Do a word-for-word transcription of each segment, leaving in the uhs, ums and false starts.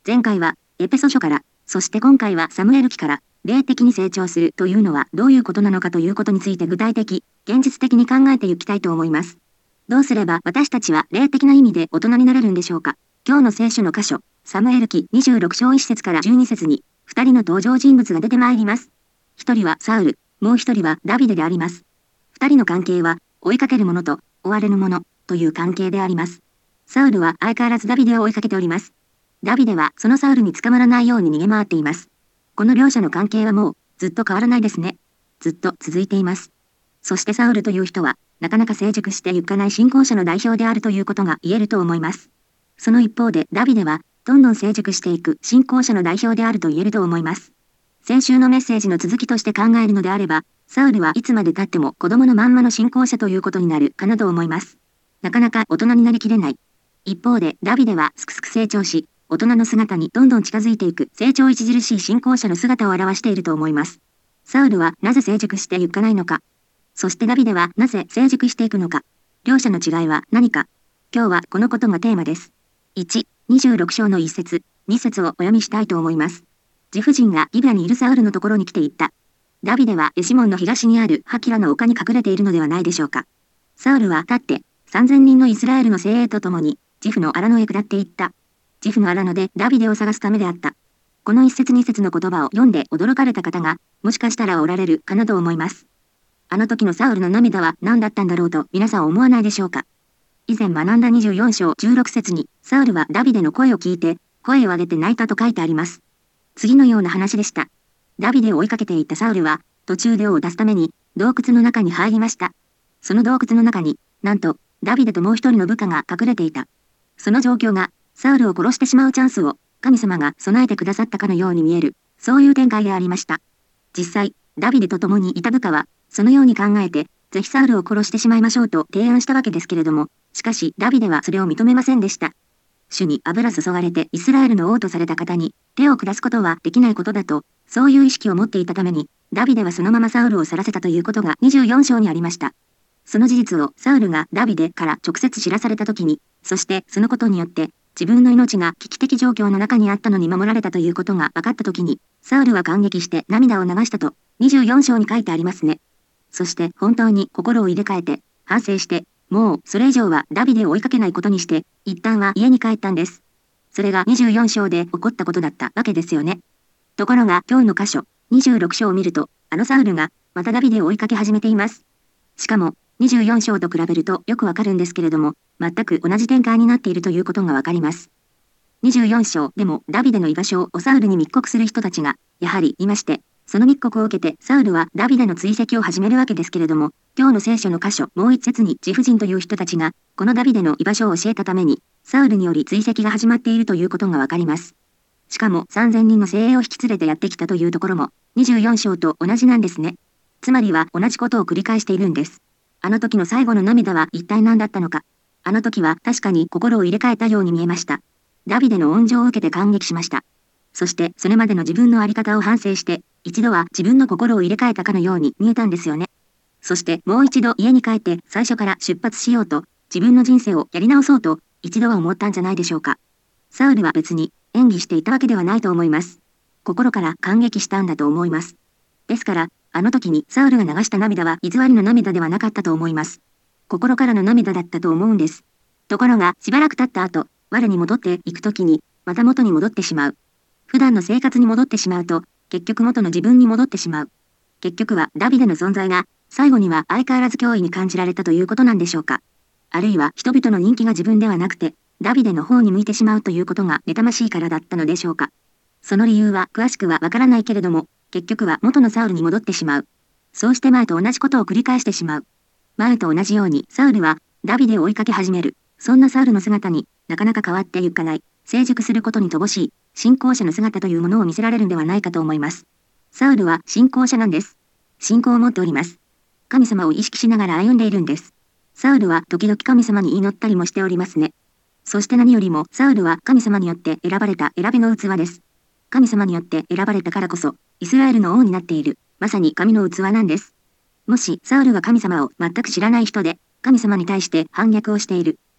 前回はエペソ書から、そして今回はサムエル記から、霊的に成長するというのはどういうことなのかということについて具体的、現実的に考えていきたいと思います。どうすれば私たちは霊的な意味で大人になれるんでしょうか。今日の聖書の箇所、サムエル記にじゅうろく章いち節からじゅうに節に、二人の登場人物が出てまいります。一人はサウル、もう一人はダビデであります。二人の関係は、追いかける者と追われる者という関係であります。サウルは相変わらずダビデを追いかけております。ダビデはそのサウルに捕まらないように逃げ回っています。この両者の関係はもうずっと変わらないですね。ずっと続いています。そしてサウルという人はなかなか成熟してゆかない信仰者の代表であるということが言えると思います。その一方でダビデはどんどん成熟していく信仰者の代表であると言えると思います。先週のメッセージの続きとして考えるのであれば、サウルはいつまで経っても子供のまんまの信仰者ということになるかなと思います。なかなか大人になりきれない。一方でダビデはすくすく成長し、大人の姿にどんどん近づいていく成長著しい信仰者の姿を表していると思います。サウルはなぜ成熟していかないのか。そしてダビデはなぜ成熟していくのか。両者の違いは何か。今日はこのことがテーマです。いち、にじゅうろく章のいち節、に節をお読みしたいと思います。自婦人がギブアにいるサウルのところに来ていった。ダビデはエシモンの東にあるハキラの丘に隠れているのではないでしょうか。サウルは立ってさんぜんにんのイスラエルの精鋭と共にジフの荒野へ下っていった。ジフの荒野でダビデを探すためであった。この一節二節の言葉を読んで驚かれた方が、もしかしたらおられるかなと思います。あの時のサウルの涙は何だったんだろうと皆さん思わないでしょうか。以前学んだにじゅうよん章じゅうろく節に、サウルはダビデの声を聞いて、声を上げて泣いたと書いてあります。次のような話でした。ダビデを追いかけていったサウルは、途中で尾を出すために、洞窟の中に入りました。その洞窟の中に、なんと、ダビデともう一人の部下が隠れていた。その状況が、サウルを殺してしまうチャンスを神様が備えてくださったかのように見える、そういう展開でありました。実際、ダビデと共にいた部下は、そのように考えて、ぜひサウルを殺してしまいましょうと提案したわけですけれども、しかしダビデはそれを認めませんでした。主に油注がれてイスラエルの王とされた方に手を下すことはできないことだと、そういう意識を持っていたために、ダビデはそのままサウルを去らせたということがにじゅうよん章にありました。その事実をサウルがダビデから直接知らされたときに、そしてそのことによって、自分の命が危機的状況の中にあったのに守られたということが分かったときに、サウルは感激して涙を流したと、にじゅうよん章に書いてありますね。そして本当に心を入れ替えて、反省して、もうそれ以上はダビデを追いかけないことにして、一旦は家に帰ったんです。それがにじゅうよん章で起こったことだったわけですよね。ところが今日の箇所、にじゅうろく章を見ると、あのサウルがまたダビデを追いかけ始めています。しかも、にじゅうよん章と比べるとよくわかるんですけれども、全く同じ展開になっているということがわかります。にじゅうよん章でもダビデの居場所をサウルに密告する人たちが、やはりいまして、その密告を受けてサウルはダビデの追跡を始めるわけですけれども、今日の聖書の箇所もう一節に自婦人という人たちが、このダビデの居場所を教えたために、サウルにより追跡が始まっているということがわかります。しかもさんぜんにんの精鋭を引き連れてやってきたというところも、にじゅうよん章と同じなんですね。つまりは同じことを繰り返しているんです。あの時の最後の涙は一体何だったのか。あの時は確かに心を入れ替えたように見えました。ダビデの恩情を受けて感激しました。そしてそれまでの自分の在り方を反省して、一度は自分の心を入れ替えたかのように見えたんですよね。そしてもう一度家に帰って最初から出発しようと、自分の人生をやり直そうと、一度は思ったんじゃないでしょうか。サウルは別に演技していたわけではないと思います。心から感激したんだと思います。ですから、あの時にサウルが流した涙は偽りの涙ではなかったと思います。心からの涙だったと思うんです。ところがしばらく経った後、我に戻っていく時に、また元に戻ってしまう。普段の生活に戻ってしまうと、結局元の自分に戻ってしまう。結局はダビデの存在が、最後には相変わらず脅威に感じられたということなんでしょうか。あるいは人々の人気が自分ではなくて、ダビデの方に向いてしまうということが妬ましいからだったのでしょうか。その理由は詳しくはわからないけれども、結局は元のサウルに戻ってしまう。そうして前と同じことを繰り返してしまう。前と同じようにサウルはダビデを追いかけ始める。そんなサウルの姿になかなか変わっていかない、成熟することに乏しい、信仰者の姿というものを見せられるんではないかと思います。サウルは信仰者なんです。信仰を持っております。神様を意識しながら歩んでいるんです。サウルは時々神様に祈ったりもしておりますね。そして何よりもサウルは神様によって選ばれた選びの器です。神様によって選ばれたからこそ、イスラエルの王になっている、まさに神の器なんです。もしサウルが神様を全く知らない人で、神様に対して反逆をしている、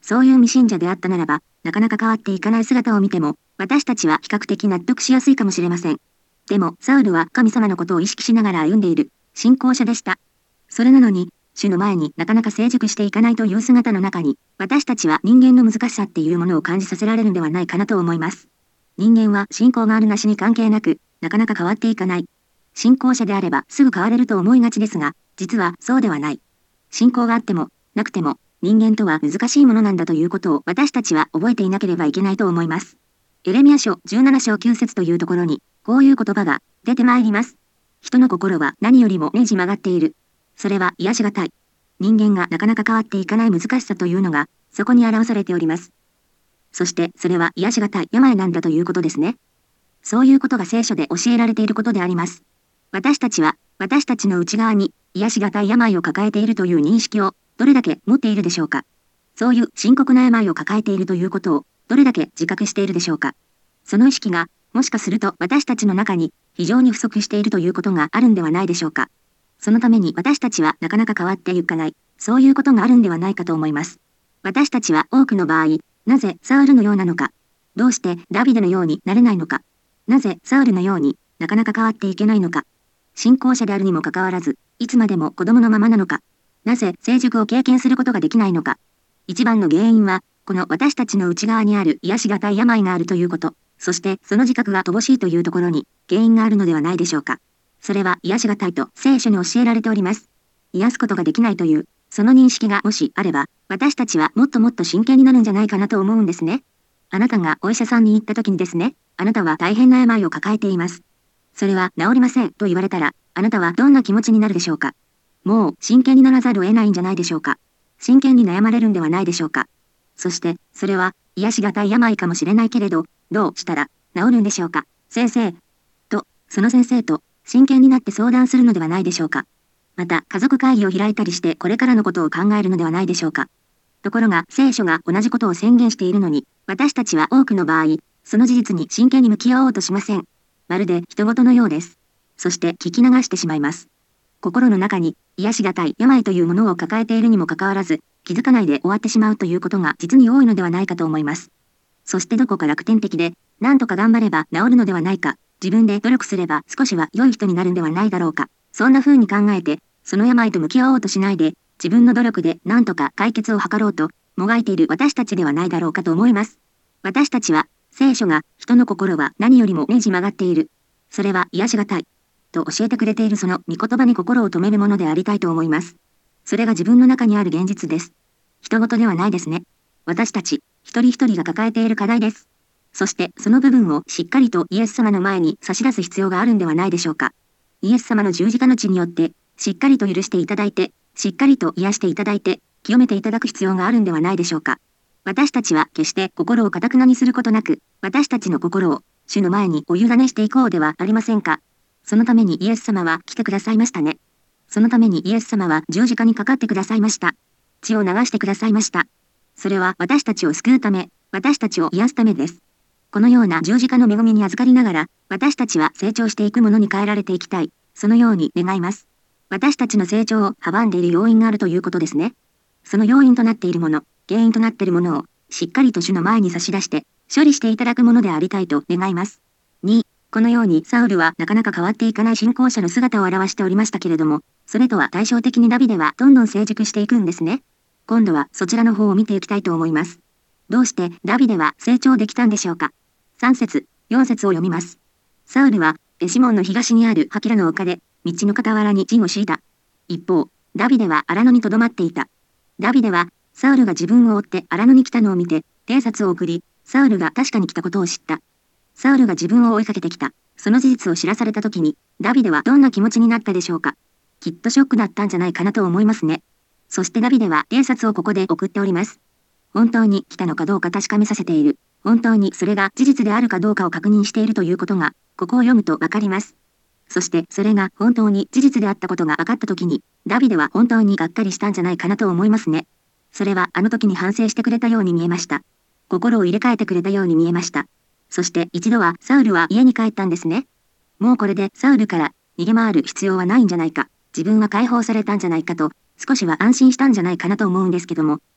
そういう未信者であったならば、なかなか変わっていかない姿を見ても、私たちは比較的納得しやすいかもしれません。でも、サウルは神様のことを意識しながら歩んでいる、信仰者でした。それなのに、主の前になかなか成熟していかないという姿の中に、私たちは人間の難しさっていうものを感じさせられるんではないかなと思います。人間は信仰があるなしに関係なく、なかなか変わっていかない。信仰者であればすぐ変われると思いがちですが、実はそうではない。信仰があっても、なくても、人間とは難しいものなんだということを私たちは覚えていなければいけないと思います。エレミヤ書じゅうなな章きゅう節というところに、こういう言葉が出てまいります。人の心は何よりもねじ曲がっている。それは癒しがたい。人間がなかなか変わっていかない難しさというのが、そこに表されております。そして、それは癒しがたい病なんだということですね。そういうことが聖書で教えられていることであります。私たちは、私たちの内側に、癒しがたい病を抱えているという認識を、どれだけ持っているでしょうか。そういう深刻な病を抱えているということを、どれだけ自覚しているでしょうか。その意識が、もしかすると私たちの中に、非常に不足しているということがあるんではないでしょうか。そのために私たちはなかなか変わっていかない、そういうことがあるんではないかと思います。私たちは多くの場合、なぜサウルのようなのか、どうしてダビデのようになれないのか、なぜサウルのようになかなか変わっていけないのか、信仰者であるにもかかわらず、いつまでも子供のままなのか、なぜ成熟を経験することができないのか。一番の原因は、この私たちの内側にある癒しがたい病があるということ、そしてその自覚が乏しいというところに原因があるのではないでしょうか。それは癒しがたいと聖書に教えられております。癒すことができないという、その認識がもしあれば、私たちはもっともっと真剣になるんじゃないかなと思うんですね。あなたがお医者さんに行った時にですね、あなたは大変な病を抱えています。それは治りませんと言われたら、あなたはどんな気持ちになるでしょうか。もう真剣にならざるを得ないんじゃないでしょうか。真剣に悩まれるんではないでしょうか。そして、それは癒しがたい病かもしれないけれど、どうしたら治るんでしょうか。先生。と、その先生と真剣になって相談するのではないでしょうか。また、家族会議を開いたりしてこれからのことを考えるのではないでしょうか。ところが、聖書が同じことを宣言しているのに、私たちは多くの場合、その事実に真剣に向き合おうとしません。まるで人事のようです。そして聞き流してしまいます。心の中に癒しがたい病というものを抱えているにもかかわらず、気づかないで終わってしまうということが実に多いのではないかと思います。そしてどこか楽天的で、なんとか頑張れば治るのではないか、自分で努力すれば少しは良い人になるんではないだろうか、そんな風に考えて、その病と向き合おうとしないで、自分の努力でなんとか解決を図ろうと、もがいている私たちではないだろうかと思います。私たちは、聖書が人の心は何よりもねじ曲がっている。それは癒しがたい。と教えてくれているその御言葉に心を留めるものでありたいと思います。それが自分の中にある現実です。人事ではないですね。私たち、一人一人が抱えている課題です。そしてその部分をしっかりとイエス様の前に差し出す必要があるんではないでしょうか。イエス様の十字架の血によって、しっかりと許していただいて、しっかりと癒していただいて、清めていただく必要があるんではないでしょうか。私たちは決して心を堅くなにすることなく、私たちの心を主の前にお委ねしていこうではありませんか。そのためにイエス様は来てくださいましたね。そのためにイエス様は十字架にかかってくださいました。血を流してくださいました。それは私たちを救うため、私たちを癒すためです。このような十字架の恵みに預かりながら、私たちは成長していくものに変えられていきたい。そのように願います。私たちの成長を阻んでいる要因があるということですね。その要因となっているもの、原因となっているものを、しっかりと主の前に差し出して、処理していただくものでありたいと願います。に、このようにサウルはなかなか変わっていかない信仰者の姿を表しておりましたけれども、それとは対照的にダビデはどんどん成熟していくんですね。今度はそちらの方を見ていきたいと思います。どうしてダビデは成長できたんでしょうか。さん節、よん節を読みます。サウルはエシモンの東にあるハキラの丘で、道の傍らに陣を敷いた。一方、ダビデは荒野に留まっていた。ダビデは、サウルが自分を追って荒野に来たのを見て、偵察を送り、サウルが確かに来たことを知った。サウルが自分を追いかけてきた。その事実を知らされた時に、ダビデはどんな気持ちになったでしょうか。きっとショックだったんじゃないかなと思いますね。そしてダビデは偵察をここで送っております。本当に来たのかどうか確かめさせている。本当にそれが事実であるかどうかを確認しているということが、ここを読むとわかります。そしてそれが本当に事実であったことが分かった時に、ダビデは本当にがっかりしたんじゃないかなと思いますね。それはあの時に反省してくれたように見えました。心を入れ替えてくれたように見えました。そして一度はサウルは家に帰ったんですね。もうこれでサウルから逃げ回る必要はないんじゃないか。自分は解放されたんじゃないかと、少しは安心したんじゃないかなと思うんですけども、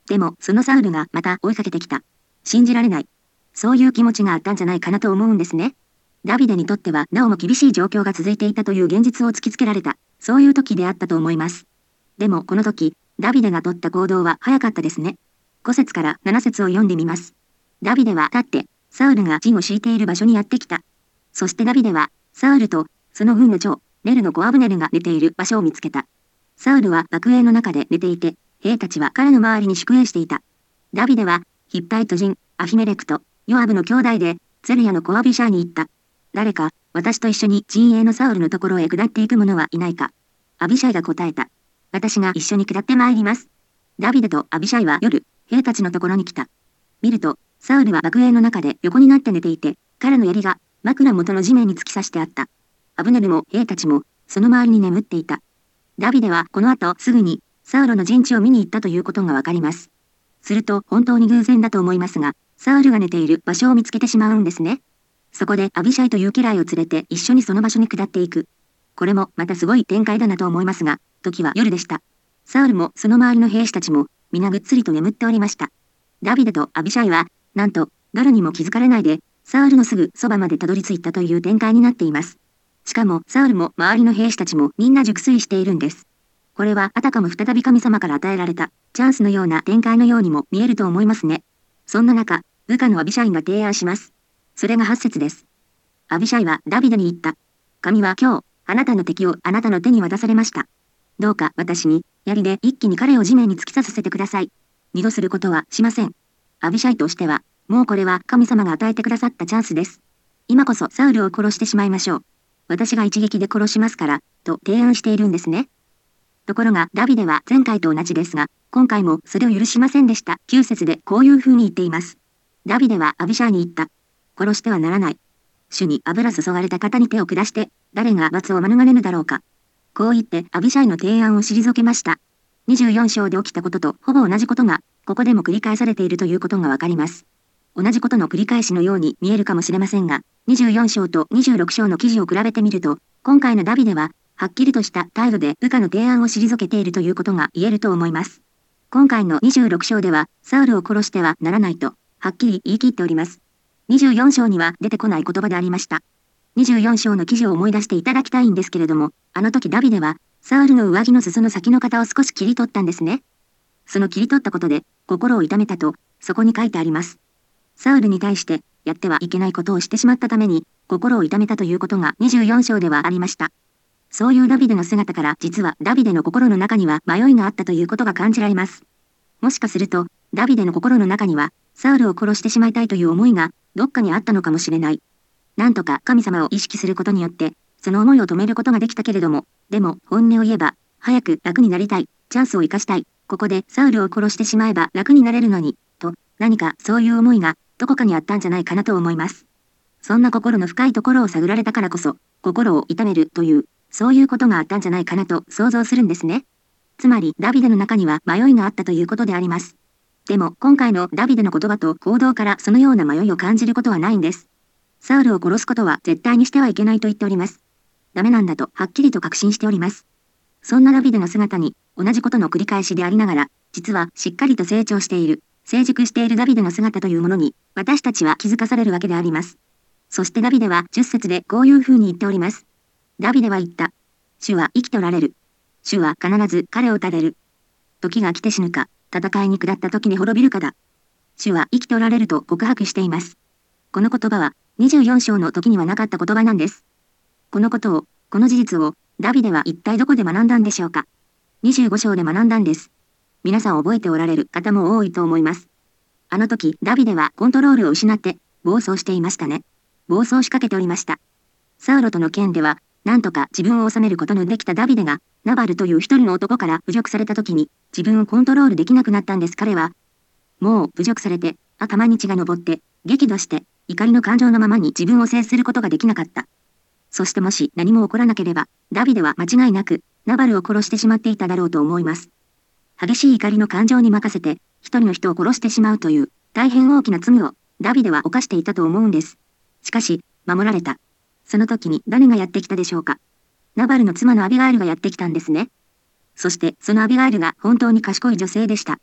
でも、そのサウルがまた追いかけてきた。信じられない。そういう気持ちがあったんじゃないかなと思うんですね。ダビデにとってはなおも厳しい状況が続いていたという現実を突きつけられた、そういう時であったと思います。でもこの時、ダビデが取った行動は早かったですね。ご節からなな節を読んでみます。ダビデは立って、サウルが陣を敷いている場所にやってきた。そしてダビデは、サウルと、その軍の長、ネルの子アブネルが寝ている場所を見つけた。サウルは幕営の中で寝ていて、兵たちは彼の周りに宿営していた。ダビデは、ヒッパイト人、アヒメレクと、ヨアブの兄弟で、ゼルヤの子アビシャーに言った。誰か、私と一緒に陣営のサウルのところへ下っていく者はいないか。アビシャイが答えた。私が一緒に下って参ります。ダビデとアビシャイは夜、兵たちのところに来た。見ると、サウルは幕営の中で横になって寝ていて、彼の槍が枕元の地面に突き刺してあった。アブネルも兵たちも、その周りに眠っていた。ダビデはこの後すぐに、サウルの陣地を見に行ったということがわかります。すると本当に偶然だと思いますが、サウルが寝ている場所を見つけてしまうんですね。そこでアビシャイという家来を連れて一緒にその場所に下っていく。これもまたすごい展開だなと思いますが、時は夜でした。サウルもその周りの兵士たちも、皆ぐっすりと眠っておりました。ダビデとアビシャイは、なんと、誰にも気づかれないで、サウルのすぐそばまでたどり着いたという展開になっています。しかも、サウルも周りの兵士たちもみんな熟睡しているんです。これはあたかも再び神様から与えられた、チャンスのような展開のようにも見えると思いますね。そんな中、部下のアビシャイが提案します。それがはち節です。アビシャイはダビデに言った。神は今日、あなたの敵をあなたの手に渡されました。どうか私に、槍で一気に彼を地面に突き刺させてください。二度することはしません。アビシャイとしては、もうこれは神様が与えてくださったチャンスです。今こそサウルを殺してしまいましょう。私が一撃で殺しますから、と提案しているんですね。ところがダビデは前回と同じですが、今回もそれを許しませんでした。きゅう節でこういう風に言っています。ダビデはアビシャイに言った。殺してはならない。主に油注がれた方に手を下して、誰が罰を免れぬだろうか。こう言ってアビシャイの提案を退けました。にじゅうよん章で起きたこととほぼ同じことが、ここでも繰り返されているということがわかります。同じことの繰り返しのように見えるかもしれませんが、にじゅうよん章とにじゅうろく章の記事を比べてみると、今回のダビデは、はっきりとした態度で部下の提案を退けているということが言えると思います。今回のにじゅうろく章では、サウルを殺してはならないと、はっきり言い切っております。にじゅうよん章には出てこない言葉でありました。にじゅうよん章の記事を思い出していただきたいんですけれども、あの時ダビデは、サウルの上着の裾の先の肩を少し切り取ったんですね。その切り取ったことで、心を痛めたと、そこに書いてあります。サウルに対して、やってはいけないことをしてしまったために、心を痛めたということがにじゅうよん章ではありました。そういうダビデの姿から、実はダビデの心の中には迷いがあったということが感じられます。もしかすると、ダビデの心の中には、サウルを殺してしまいたいという思いが、どっかにあったのかもしれない。なんとか神様を意識することによって、その思いを止めることができたけれども、でも本音を言えば、早く楽になりたい、チャンスを生かしたい、ここでサウルを殺してしまえば楽になれるのに、と、何かそういう思いがどこかにあったんじゃないかなと思います。そんな心の深いところを探られたからこそ、心を痛めるという、そういうことがあったんじゃないかなと想像するんですね。つまり、ダビデの中には迷いがあったということであります。でも、今回のダビデの言葉と行動からそのような迷いを感じることはないんです。サウルを殺すことは絶対にしてはいけないと言っております。ダメなんだとはっきりと確信しております。そんなダビデの姿に、同じことの繰り返しでありながら、実はしっかりと成長している、成熟しているダビデの姿というものに、私たちは気づかされるわけであります。そしてダビデはじゅっ節でこういう風に言っております。ダビデは言った。主は生きておられる。主は必ず彼を撃たれる。時が来て死ぬか、戦いに下った時に滅びるかだ。主は生きておられると告白しています。この言葉はにじゅうよん章の時にはなかった言葉なんです。このことを、この事実を、ダビデは一体どこで学んだんでしょうか。にじゅうご章で学んだんです。皆さん覚えておられる方も多いと思います。あの時、ダビデはコントロールを失って、暴走していましたね。暴走しかけておりました。サウロとの件では、なんとか自分を治めることのできたダビデが、ナバルという一人の男から侮辱された時に、自分をコントロールできなくなったんです。彼は、もう侮辱されて、頭に血が昇って、激怒して、怒りの感情のままに自分を制することができなかった。そしてもし何も起こらなければ、ダビデは間違いなく、ナバルを殺してしまっていただろうと思います。激しい怒りの感情に任せて、一人の人を殺してしまうという、大変大きな罪を、ダビデは犯していたと思うんです。しかし、守られた。その時に誰がやってきたでしょうか。ナバルの妻のアビガイルがやってきたんですね。そして、そのアビガイルが本当に賢い女性でした。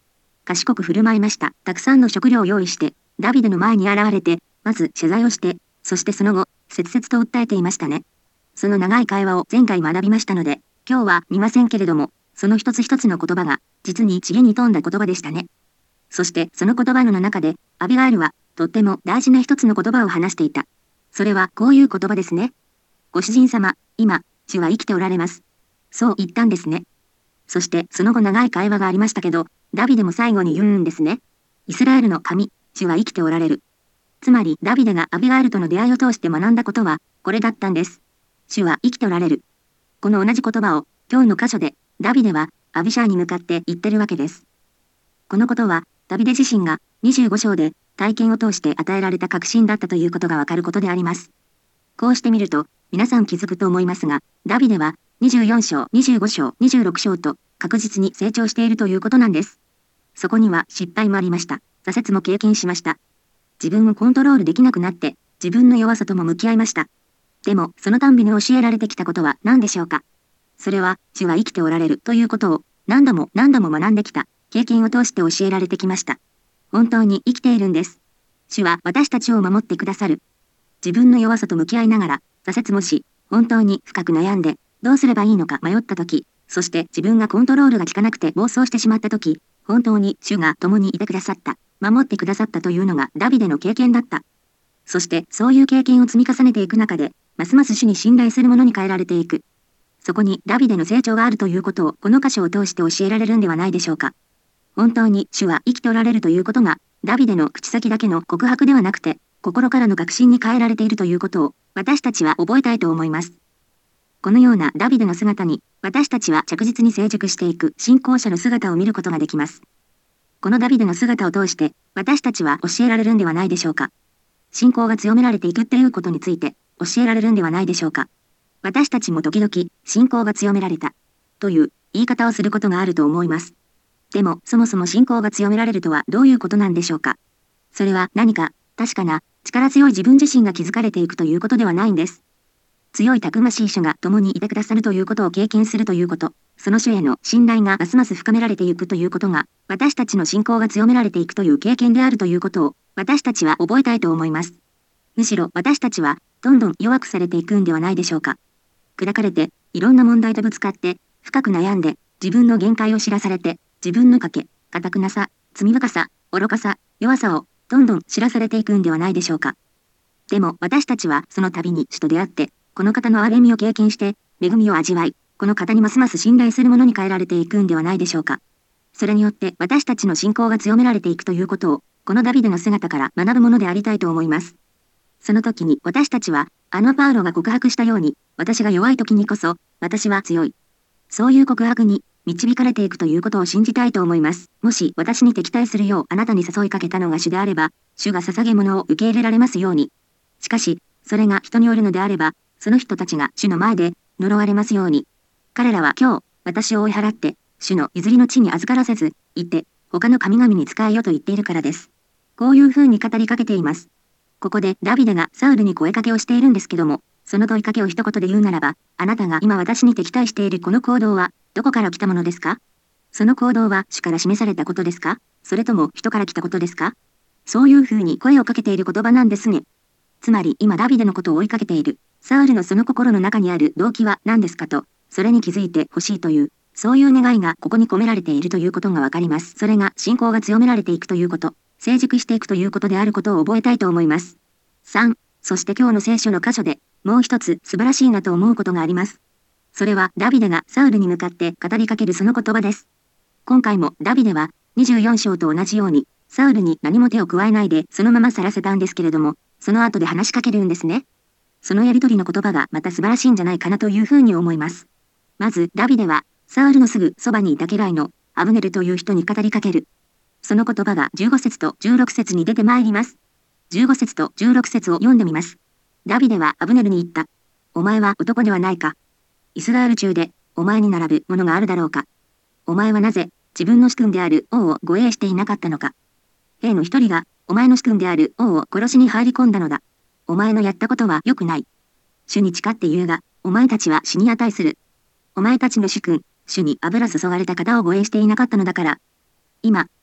賢く振る舞いました。たくさんの食料を用意して、ダビデの前に現れて、まず謝罪をして、そしてその後、切々と訴えていましたね。その長い会話を前回学びましたので、今日は見ませんけれども、その一つ一つの言葉が、実に知恵に富んだ言葉でしたね。そしてその言葉の中で、アビガエルは、とっても大事な一つの言葉を話していた。それはこういう言葉ですね。ご主人様、今、主は生きておられます。そう言ったんですね。そしてその後長い会話がありましたけど、ダビデも最後に言うんですね。イスラエルの神、主は生きておられる。つまりダビデがアビガエルとの出会いを通して学んだことは、これだったんです。主は生きておられる。この同じ言葉を、今日の箇所で、ダビデは、アビシャーに向かって言ってるわけです。このことは、ダビデ自身が、にじゅうご章で、体験を通して与えられた確信だったということがわかることであります。こうしてみると、皆さん気づくと思いますが、ダビデは、にじゅうよん章、にじゅうご章、にじゅうろく章と、確実に成長しているということなんです。そこには失敗もありました。挫折も経験しました。自分をコントロールできなくなって、自分の弱さとも向き合いました。でも、そのたんびに教えられてきたことは何でしょうか。それは、主は生きておられるということを、何度も何度も学んできた、経験を通して教えられてきました。本当に生きているんです。主は私たちを守ってくださる。自分の弱さと向き合いながら、挫折もし、本当に深く悩んで、どうすればいいのか迷った時、そして自分がコントロールが効かなくて暴走してしまった時、本当に主が共にいてくださった、守ってくださったというのがダビデの経験だった。そしてそういう経験を積み重ねていく中で、ますます主に信頼するものに変えられていく。そこにダビデの成長があるということをこの箇所を通して教えられるんではないでしょうか。本当に主は生きておられるということが、ダビデの口先だけの告白ではなくて、心からの確信に変えられているということを、私たちは覚えたいと思います。このようなダビデの姿に、私たちは着実に成熟していく信仰者の姿を見ることができます。このダビデの姿を通して、私たちは教えられるんではないでしょうか。信仰が強められていくっていうことについて、教えられるんではないでしょうか。私たちも時々、信仰が強められた、という言い方をすることがあると思います。でも、そもそも信仰が強められるとはどういうことなんでしょうか。それは何か、確かな、力強い自分自身が築かれていくということではないんです。強いたくましい主が共にいてくださるということを経験するということ、その主への信頼がますます深められていくということが、私たちの信仰が強められていくという経験であるということを、私たちは覚えたいと思います。むしろ私たちは、どんどん弱くされていくんではないでしょうか。砕かれて、いろんな問題とぶつかって、深く悩んで、自分の限界を知らされて、自分の賭け、堅くなさ、罪深さ、愚かさ、弱さを、どんどん知らされていくんではないでしょうか。でも私たちはその度に主と出会って、この方の憐れみを経験して、恵みを味わい、この方にますます信頼するものに変えられていくんではないでしょうか。それによって私たちの信仰が強められていくということを、このダビデの姿から学ぶものでありたいと思います。その時に私たちは、あのパウロが告白したように、私が弱い時にこそ、私は強い。そういう告白に、導かれていくということを信じたいと思います。もし私に敵対するようあなたに誘いかけたのが主であれば、主が捧げ物を受け入れられますように。しかし、それが人によるのであれば、その人たちが主の前で呪われますように。彼らは今日、私を追い払って、主の譲りの地に預からせず、行って、他の神々に仕えよと言っているからです。こういう風に語りかけています。ここでダビデがサウルに声かけをしているんですけども、その問いかけを一言で言うならば、あなたが今私に敵対しているこの行動は、どこから来たものですか？その行動は主から示されたことですか？それとも人から来たことですか？そういう風に声をかけている言葉なんですね。つまり今ダビデのことを追いかけている、サウルのその心の中にある動機は何ですかと、それに気づいてほしいという、そういう願いがここに込められているということがわかります。それが信仰が強められていくということ、成熟していくということであることを覚えたいと思います。さん、そして今日の聖書の箇所で、もう一つ素晴らしいなと思うことがあります。それはダビデがサウルに向かって語りかけるその言葉です。今回もダビデはにじゅうよん章と同じように、サウルに何も手を加えないでそのまま去らせたんですけれども、その後で話しかけるんですね。そのやりとりの言葉がまた素晴らしいんじゃないかなというふうに思います。まずダビデは、サウルのすぐそばにいた家来のアブネルという人に語りかける。その言葉がじゅうご節とじゅうろく節に出てまいります。じゅうご節とじゅうろく節を読んでみます。ダビデはアブネルに言った。お前は男ではないか。イスラエル中でお前に並ぶものがあるだろうか。お前はなぜ自分の主君である王を護衛していなかったのか。兵の一人がお前の主君である王を殺しに入り込んだのだ。お前のやったことは良くない。主に誓って言うが、お前たちは死に値する。お前たちの主君、主に油注がれた方を護衛していなかったのだから。今、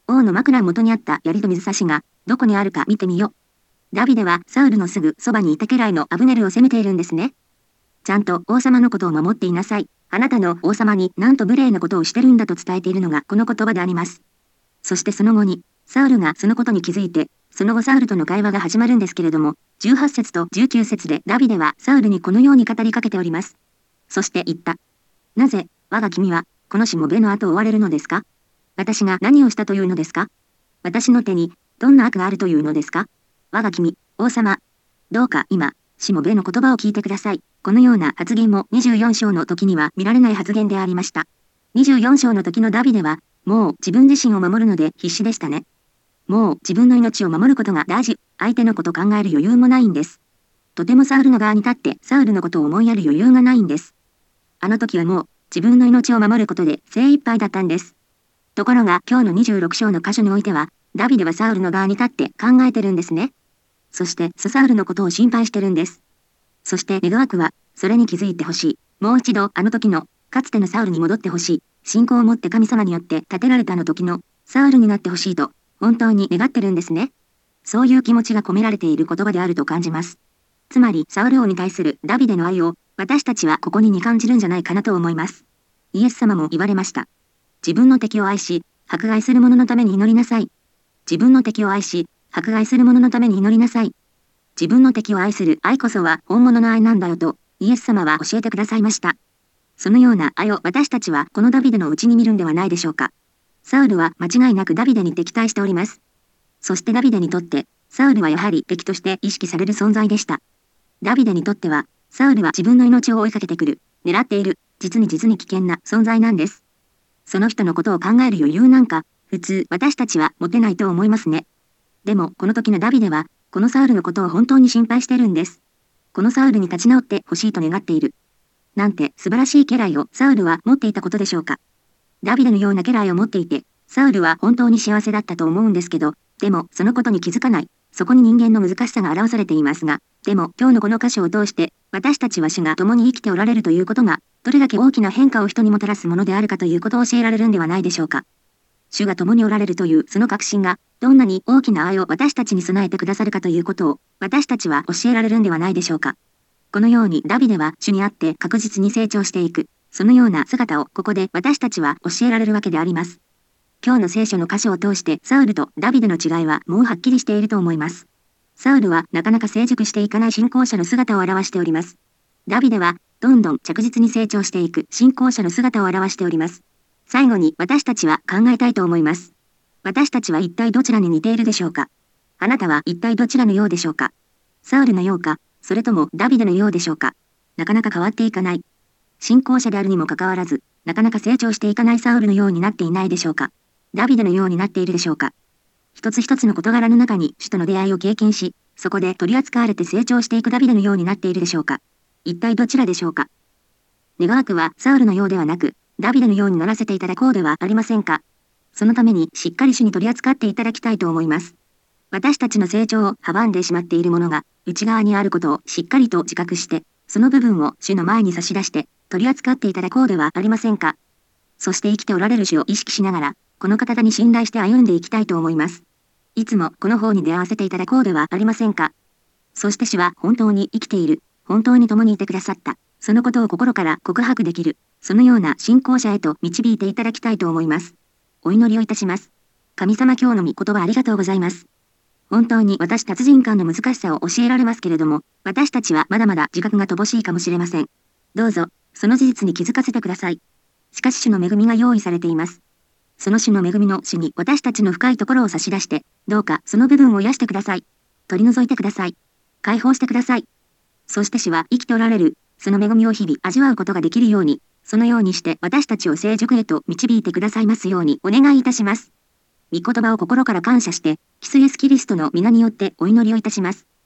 王の枕元にあった槍と水差しが、どこにあるか見てみよ。ダビデはサウルのすぐそばにいた家来のアブネルを責めているんですね。ちゃんと王様のことを守っていなさい。あなたの王様になんと無礼なことをしてるんだと伝えているのがこの言葉であります。そしてその後に、サウルがそのことに気づいて、その後サウルとの会話が始まるんですけれども、じゅうはち節とじゅうきゅう節でダビデはサウルにこのように語りかけております。そして言った。なぜ、我が君は、このしもべの後を追われるのですか？私が何をしたというのですか？私の手に、どんな悪があるというのですか？我が君、王様。どうか今、しもべの言葉を聞いてください。このような発言もにじゅうよん章の時には見られない発言でありました。にじゅうよん章の時のダビデは、もう自分自身を守るので必死でしたね。もう自分の命を守ることが大事、相手のことを考える余裕もないんです。とてもサウルの側に立ってサウルのことを思いやる余裕がないんです。あの時はもう自分の命を守ることで精一杯だったんです。ところが今日のにじゅうろく章の箇所においては、ダビデはサウルの側に立って考えてるんですね。そしてサウルのことを心配してるんです。そして願わくは、それに気づいてほしい。もう一度あの時の、かつてのサウルに戻ってほしい。信仰を持って神様によって立てられたあの時の、サウルになってほしいと、本当に願ってるんですね。そういう気持ちが込められている言葉であると感じます。つまり、サウル王に対するダビデの愛を、私たちはここにに感じるんじゃないかなと思います。イエス様も言われました。自分の敵を愛し、迫害する者のために祈りなさい。自分の敵を愛し、迫害する者のために祈りなさい。自分の敵を愛する愛こそは本物の愛なんだよと、イエス様は教えてくださいました。そのような愛を私たちはこのダビデのうちに見るんではないでしょうか。サウルは間違いなくダビデに敵対しております。そしてダビデにとって、サウルはやはり敵として意識される存在でした。ダビデにとっては、サウルは自分の命を追いかけてくる、狙っている、実に実に危険な存在なんです。その人のことを考える余裕なんか、普通私たちは持てないと思いますね。でも、この時のダビデは、このサウルのことを本当に心配してるんです。このサウルに立ち直ってほしいと願っている。なんて素晴らしい家来をサウルは持っていたことでしょうか。ダビデのような家来を持っていて、サウルは本当に幸せだったと思うんですけど、でもそのことに気づかない。そこに人間の難しさが表されていますが、でも今日のこの箇所を通して、私たちは主が共に生きておられるということが、どれだけ大きな変化を人にもたらすものであるかということを教えられるんではないでしょうか。主が共におられるというその確信が、どんなに大きな愛を私たちに備えてくださるかということを、私たちは教えられるんではないでしょうか。このようにダビデは主にあって確実に成長していく、そのような姿をここで私たちは教えられるわけであります。今日の聖書の箇所を通してサウルとダビデの違いはもうはっきりしていると思います。サウルはなかなか成熟していかない信仰者の姿を表しております。ダビデはどんどん着実に成長していく信仰者の姿を表しております。最後に私たちは考えたいと思います。私たちは一体どちらに似ているでしょうか。あなたは一体どちらのようでしょうか。サウルのようか、それともダビデのようでしょうか。なかなか変わっていかない。信仰者であるにもかかわらず、なかなか成長していかないサウルのようになっていないでしょうか。ダビデのようになっているでしょうか。一つ一つの事柄の中に主との出会いを経験し、そこで取り扱われて成長していくダビデのようになっているでしょうか。一体どちらでしょうか。願わくはサウルのようではなく、ダビデのようにならせていただこうではありませんか。そのためにしっかり主に取り扱っていただきたいと思います。私たちの成長を阻んでしまっているものが内側にあることをしっかりと自覚して、その部分を主の前に差し出して取り扱っていただこうではありませんか。そして生きておられる主を意識しながら、この方に信頼して歩んでいきたいと思います。いつもこの方に出会わせていただこうではありませんか。そして主は本当に生きている、本当に共にいてくださった、そのことを心から告白できる、そのような信仰者へと導いていただきたいと思います。お祈りをいたします。神様、今日の御言葉ありがとうございます。本当に私達人間の難しさを教えられますけれども、私たちはまだまだ自覚が乏しいかもしれません。どうぞ、その事実に気づかせてください。しかし主の恵みが用意されています。その主の恵みの主に私たちの深いところを差し出して、どうかその部分を癒してください。取り除いてください。解放してください。そして主は生きておられる、その恵みを日々味わうことができるように、そのようにして私たちを成熟へと導いてくださいますようにお願いいたします。御言葉を心から感謝して、キスイエスキリストの皆によってお祈りをいたします。